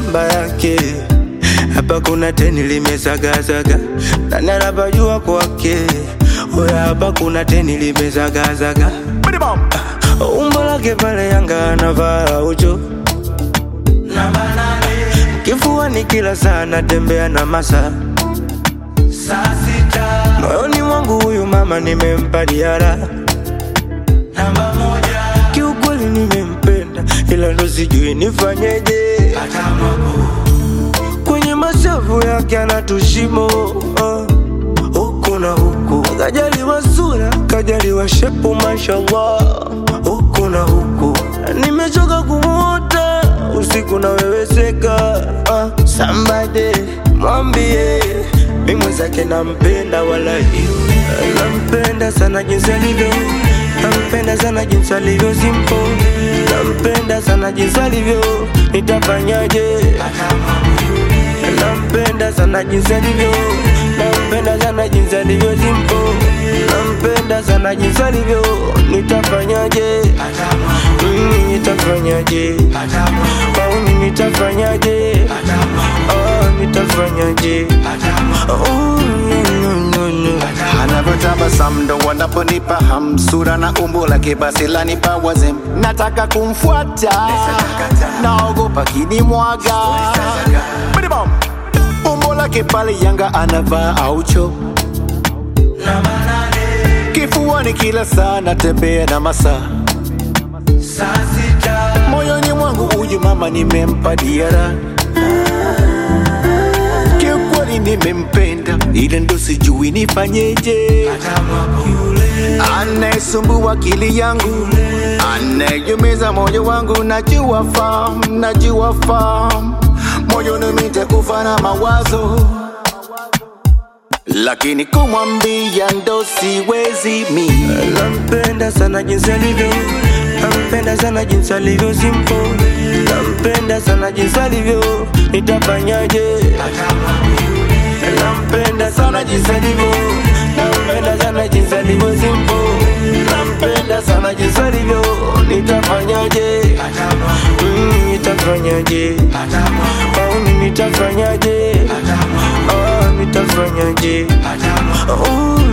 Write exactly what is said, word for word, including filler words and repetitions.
namba yake. Hapa kuna teni limezagazaga na narabajua kwake. Oya hapa kuna teni limezagazaga. Umbo lake pale Yanga anavaa ucho namba nane. Kifuani kila saa natembea na masa saa sita. Moyoni mwangu huyu mama nimempa diara namba moja. Kiukweli nimempenda ila ndo sijui nifanyeje. Kwenye mashavu yake anatushimo uh, huku na huku. Kajaliwa sura, kajaliwa shepu mashallah. Huku na huku nimechoka kumuota usiku na weweseka. uh, Somebody mwambie mimi mwenzake nampenda walai. Nampenda sana jinsi alivyo, nampenda sana jinsi alivyo simple. Nampenda sana jinsi alivyo, nitafanyaje? Nampenda sana jinsi alivyo, nampenda sana jinsi alivyo simple. Nampenda sana jinsi alivyo, nitafanyaje? Mimi nitafanyaje? Mauni nitafanyaje? Oh nitafanyaje? Oh no no no. Anavyotabasamu ndo wanaponipa hamsura na umbo lake basi lanipa wazem. Nataka kumfuata, naogopa kinimwaga. Umbo lake pale Yanga anavaa aucho kifuani kila saa natembea na masa saa sita. Moyoni mwangu huyu mama nimempa diara. Kiukweli nimempenda ila ndo sijui nifanyeje. Anayesumbua akili yangu, anayeumiza moyo wangu. Najua fahamu, najua fahamu, moyo nimekufa na mawazo, lakini kumwambia ndo siwezi mi. Nampenda sana jinsi alivyo, nampenda sana jinsi alivyo simple. Nampenda sana jinsi alivyo, nitafanyaje? Nampenda sana jinsi alivyo, nampenda sana jinsi alivyo simple. Nampenda sana jinsi alivyo, nitafanyaje? Mimi nitafanyaje? Mauni nitafanyaje? Oh nitafanyaje? Oh